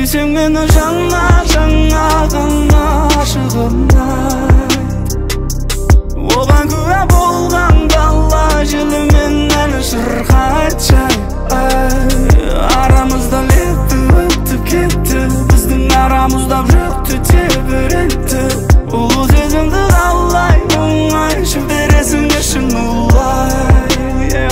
Сүйсең мені жаңа ғана ашығымнай, оған күә болған дала желімен әлі шырқайды жай. Арамызда лепті өтіп кетті, біздің арамызда жүкті тебірентті. Ұлы сезімді қалай оңай жібересің ішін улай.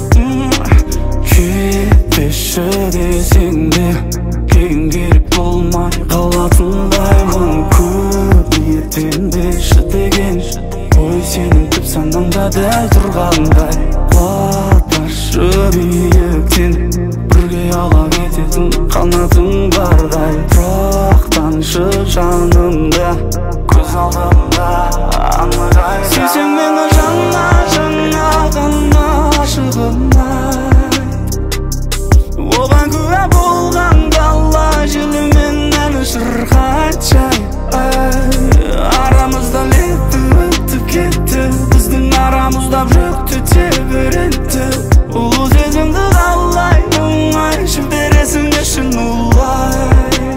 Кетпеші десең де кейін керек болмай қалатындаймын. Көп ниеттенбеші деген ой сенің түп санаңда дәл тұрғандай. Құлатпашы биіктен бірге ала кететін қанатың бардай. Тұрақтаншы жанымда, көз алдымда анық айда. Сүйсең мені жаңа ғана ашығымай, оған күә болған дала желімен әлі шырқайды жай. Арамызда лепті өтіп кетті, біздің арамызда жүкті тебірентті. Ұлы сезімді қалай оңай жібересің ішін улай.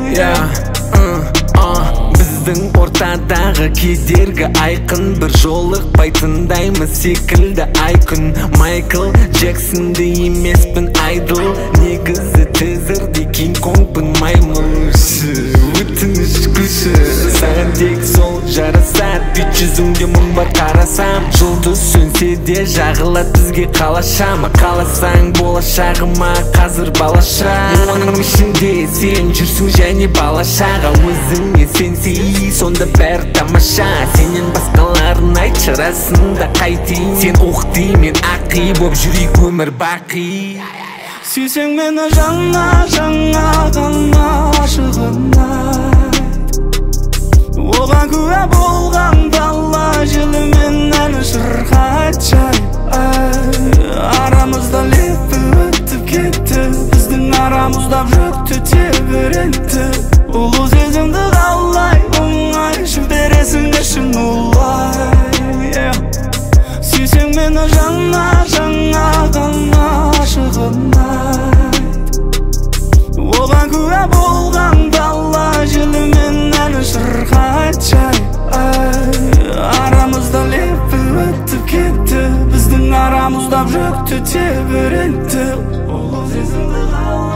Біздің ортадағы кедергі айқын, бір жолықпайтындаймыз секілді айкүн. Майкл Джексонды емеспін айдол, негізі тезірде Кинг-Конгпын маймыл. Өтініш күші саған тек сол жарасар, бет жүзіңде мұң бар қарасам. Жұлдыз сөнсе де жағылады бізге қалашама. Қаласаң болашағыма қазір балаша, оның ішінде сен жүрсің және балашаға. Өзіңе сенсей сонда бәрі тамаша, сенен басқаларын айтшы расында қайтейін. Сен оқ мен ақи боп жүрейік өмір бақи. Сүйсең мені жаңа ғана ашығымай, оған күә болған дала желімен әлі шырқайды жай. Арамызда лепті өтіп кетті, біздің арамызда жүкті тебірентті. Ұлы сезімді қалай оңай жібересің ішін улай. Сүйсең мені жаңа ғана ашығымай, оған күә болған дала желімен әлі шырқайды жай. Арамызда лепті өтіп кетті, біздің арамызда жүкті тебірентті. Ұлы сезімді қалай